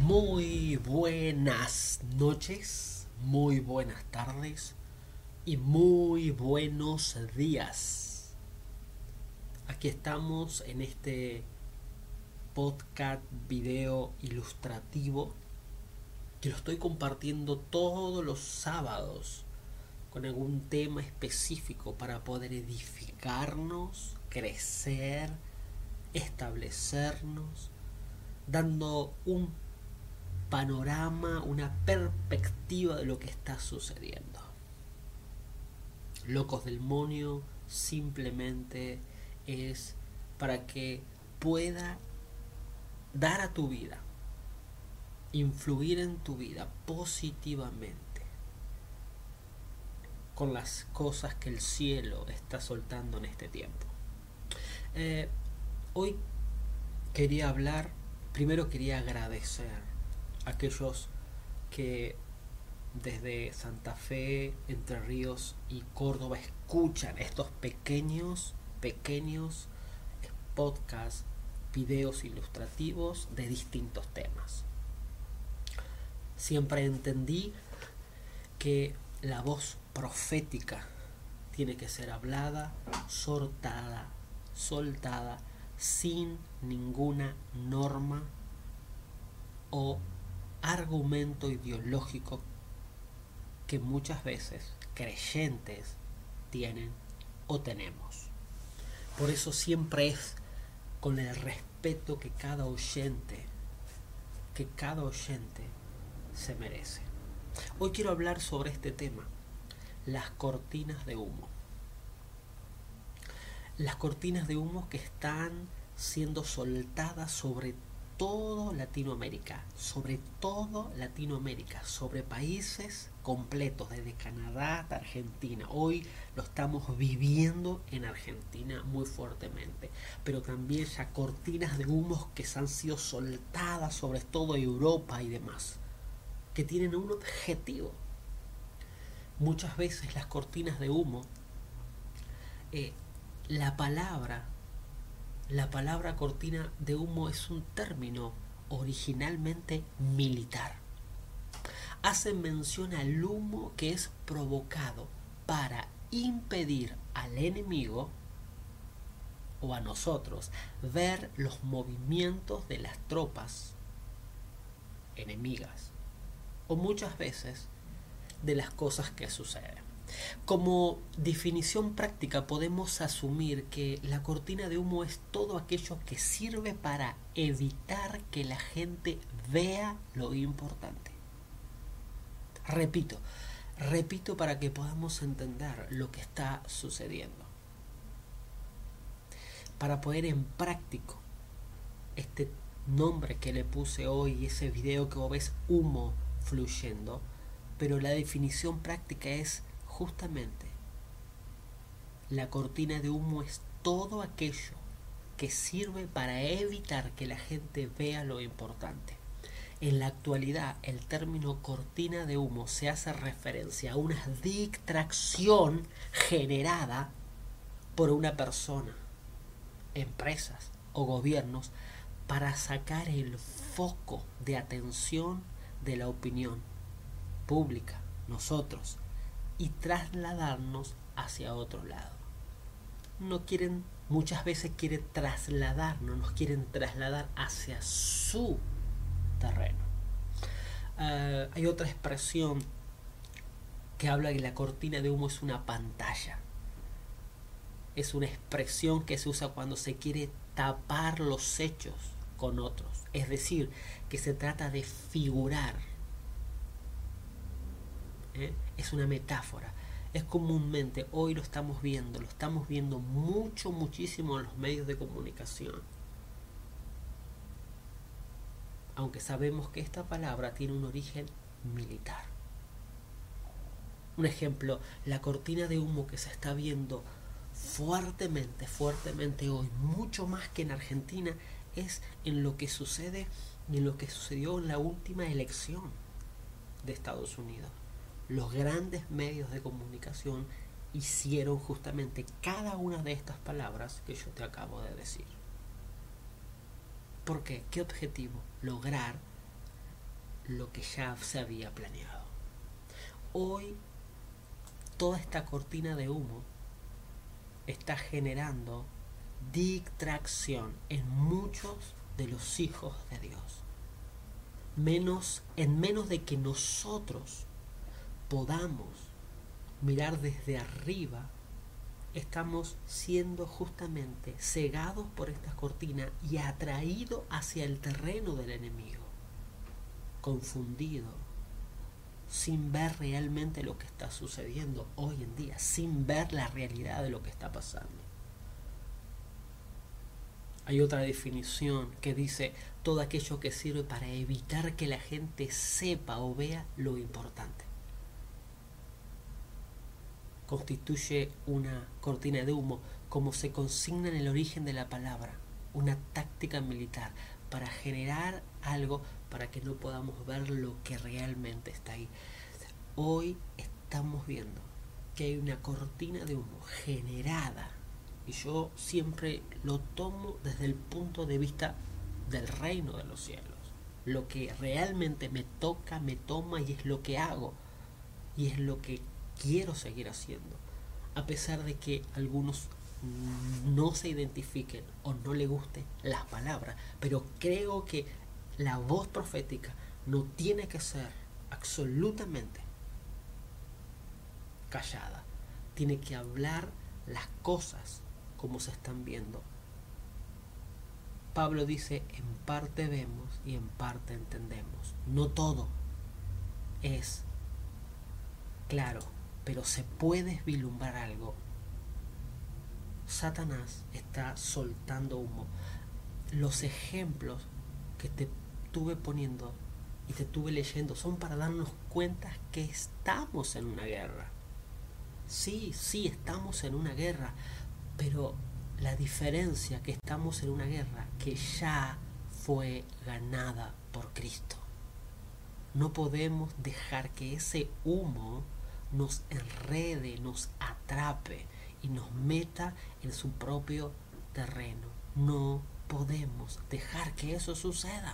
Muy buenas noches, muy buenas tardes y muy buenos días. Aquí estamos en este podcast video ilustrativo que lo estoy compartiendo todos los sábados con algún tema específico para poder edificarnos, crecer, establecernos, dando un panorama, una perspectiva de lo que está sucediendo. Locos del Monio simplemente es para que pueda dar a tu vida, influir en tu vida positivamente con las cosas que el cielo está soltando en este tiempo. Hoy quería agradecer a aquellos que desde Santa Fe, Entre Ríos y Córdoba escuchan estos pequeños podcasts, videos ilustrativos de distintos temas. Siempre entendí que la voz profética tiene que ser hablada, soltada, sin ninguna norma o argumento ideológico que muchas veces creyentes tienen o tenemos. Por eso siempre es con el respeto que cada oyente se merece. Hoy quiero hablar sobre este tema, las cortinas de humo. Las cortinas de humo que están siendo soltadas sobre todo Latinoamérica, sobre países completos, desde Canadá hasta Argentina. Hoy lo estamos viviendo en Argentina muy fuertemente, pero también ya cortinas de humo que han sido soltadas sobre todo Europa y demás, que tienen un objetivo. Muchas veces las cortinas de humo, la palabra cortina de humo es un término originalmente militar. Hace mención al humo que es provocado para impedir al enemigo o a nosotros ver los movimientos de las tropas enemigas o muchas veces de las cosas que suceden. Como definición práctica podemos asumir que la cortina de humo es todo aquello que sirve para evitar que la gente vea lo importante. Repito para que podamos entender lo que está sucediendo. Para poner en práctico este nombre que le puse hoy, ese video que vos ves, humo fluyendo, pero la definición práctica es justamente, la cortina de humo es todo aquello que sirve para evitar que la gente vea lo importante. En la actualidad, el término cortina de humo se hace referencia a una distracción generada por una persona, empresas o gobiernos para sacar el foco de atención de la opinión pública, nosotros, y trasladarnos hacia otro lado. Muchas veces nos quieren trasladar hacia su terreno. Hay otra expresión que habla que la cortina de humo es una pantalla. Es una expresión que se usa cuando se quiere tapar los hechos con otros. Es decir, que se trata de figurar. Es una metáfora. Es comúnmente, hoy lo estamos viendo muchísimo en los medios de comunicación. Aunque sabemos que esta palabra tiene un origen militar. Un ejemplo, la cortina de humo que se está viendo fuertemente hoy, mucho más que en Argentina, es en lo que sucede y en lo que sucedió en la última elección de Estados Unidos. Los grandes medios de comunicación hicieron justamente cada una de estas palabras que yo te acabo de decir. ¿Por qué? ¿Qué objetivo? Lograr lo que ya se había planeado. Hoy toda esta cortina de humo está generando distracción en muchos de los hijos de Dios. En menos de que nosotros podamos mirar desde arriba, estamos siendo justamente cegados por esta cortina y atraídos hacia el terreno del enemigo, confundido, sin ver realmente lo que está sucediendo hoy en día, sin ver la realidad de lo que está pasando. Hay otra definición que dice todo aquello que sirve para evitar que la gente sepa o vea lo importante. Constituye una cortina de humo, como se consigna en el origen de la palabra, una táctica militar para generar algo para que no podamos ver lo que realmente está ahí. Hoy estamos viendo que hay una cortina de humo generada, y yo siempre lo tomo desde el punto de vista del reino de los cielos. Lo que realmente me toca, me toma, y es lo que hago, y es lo que quiero seguir haciendo, a pesar de que algunos no se identifiquen o no le gusten las palabras. Pero creo que la voz profética no tiene que ser absolutamente callada, tiene que hablar las cosas como se están viendo. Pablo dice: en parte vemos y en parte entendemos. No todo es claro, pero se puede vislumbrar algo. Satanás está soltando humo. Los ejemplos que te estuve poniendo y te estuve leyendo son para darnos cuenta que estamos en una guerra. Sí, estamos en una guerra, pero la diferencia que estamos en una guerra que ya fue ganada por Cristo. No podemos dejar que ese humo nos enrede, nos atrape y nos meta en su propio terreno. No podemos dejar que eso suceda.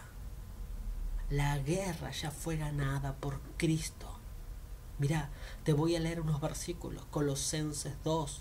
La guerra ya fue ganada por Cristo. Mira, te voy a leer unos versículos. Colosenses 2,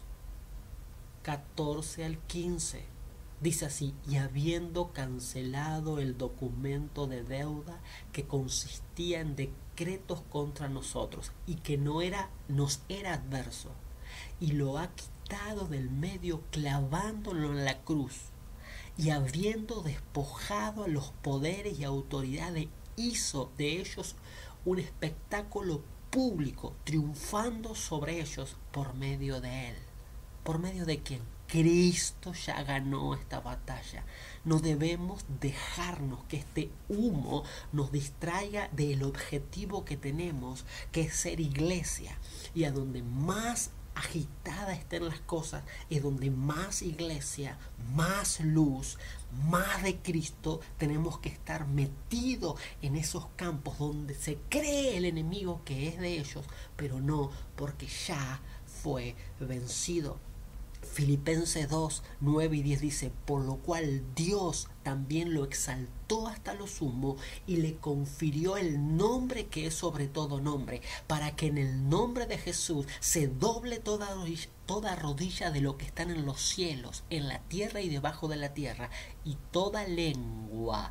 14 al 15. Dice así: y habiendo cancelado el documento de deuda que consistía en decretos contra nosotros y que nos era adverso, y lo ha quitado del medio clavándolo en la cruz, y habiendo despojado a los poderes y autoridades, hizo de ellos un espectáculo público, triunfando sobre ellos por medio de él. ¿Por medio de quién? Cristo ya ganó esta batalla. No debemos dejarnos que este humo nos distraiga del objetivo que tenemos, que es ser iglesia. Y a donde más agitadas estén las cosas, es donde más iglesia, más luz, más de Cristo tenemos que estar metidos en esos campos donde se cree el enemigo que es de ellos, pero no, porque ya fue vencido. Filipenses 2, 9 y 10 dice: por lo cual Dios también lo exaltó hasta lo sumo y le confirió el nombre que es sobre todo nombre, para que en el nombre de Jesús se doble toda rodilla de lo que están en los cielos, en la tierra y debajo de la tierra, y toda lengua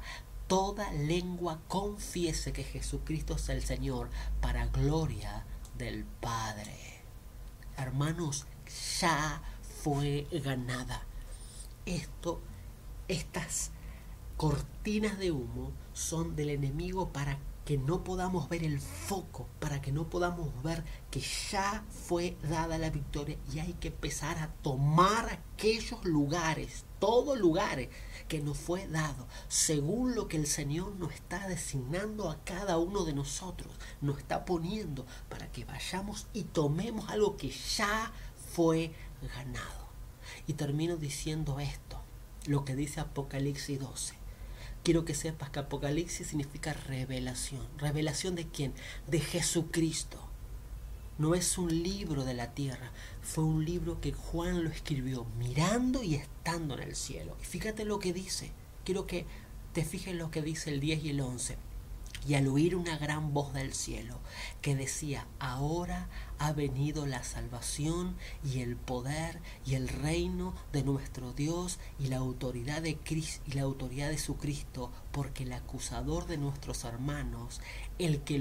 confiese que Jesucristo es el Señor, para gloria del Padre. Hermanos, ya fue ganada. Estas cortinas de humo son del enemigo para que no podamos ver el foco, para que no podamos ver que ya fue dada la victoria, y hay que empezar a tomar aquellos lugares, todos lugares que nos fue dado, según lo que el Señor nos está designando a cada uno de nosotros, nos está poniendo para que vayamos y tomemos algo que ya fue ganado. Y termino diciendo esto, lo que dice Apocalipsis 12. Quiero que sepas que Apocalipsis significa revelación. ¿Revelación de quién? De Jesucristo. No es un libro de la tierra, fue un libro que Juan lo escribió mirando y estando en el cielo. Y fíjate lo que dice. Quiero que te fijes lo que dice el 10 y el 11. Y al oír una gran voz del cielo que decía: ahora ha venido la salvación y el poder y el reino de nuestro Dios y la autoridad de Cristo y la autoridad de su Cristo, porque el acusador de nuestros hermanos, el que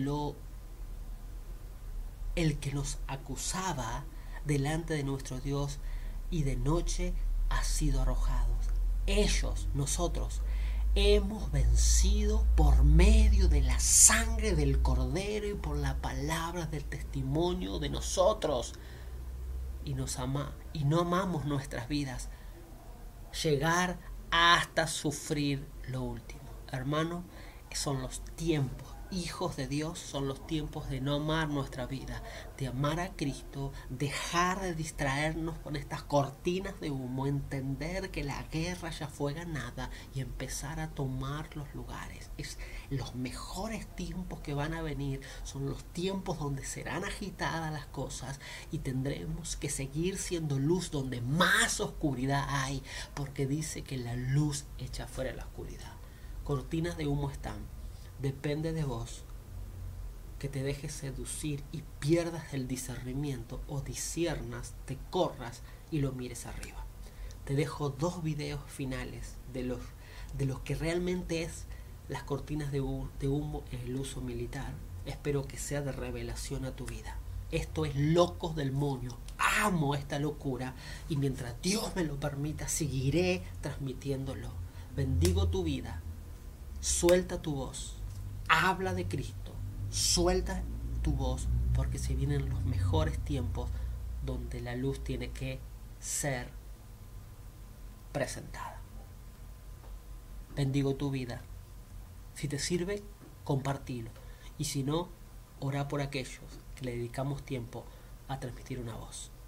nos acusaba delante de nuestro Dios y de noche, ha sido arrojado. Ellos, nosotros, hemos vencido por medio de la sangre del Cordero y por la palabra del testimonio de nosotros. Y no amamos nuestras vidas, llegar hasta sufrir lo último. Hermano, son los tiempos, hijos de Dios, son los tiempos de no amar nuestra vida, de amar a Cristo, dejar de distraernos con estas cortinas de humo, entender que la guerra ya fue ganada y empezar a tomar los lugares. Los mejores tiempos que van a venir son los tiempos donde serán agitadas las cosas y tendremos que seguir siendo luz donde más oscuridad hay, porque dice que la luz echa fuera la oscuridad. Cortinas de humo están. Depende de vos que te dejes seducir y pierdas el discernimiento, o disciernas, te corras y lo mires arriba. Te dejo 2 videos finales de los que realmente es las cortinas de humo en el uso militar. Espero que sea de revelación a tu vida. Esto es Locos del Moño. Amo esta locura y mientras Dios me lo permita seguiré transmitiéndolo. Bendigo tu vida. Suelta tu voz. Habla de Cristo, suelta tu voz, porque se vienen los mejores tiempos donde la luz tiene que ser presentada. Bendigo tu vida. Si te sirve, compartilo. Y si no, orá por aquellos que le dedicamos tiempo a transmitir una voz.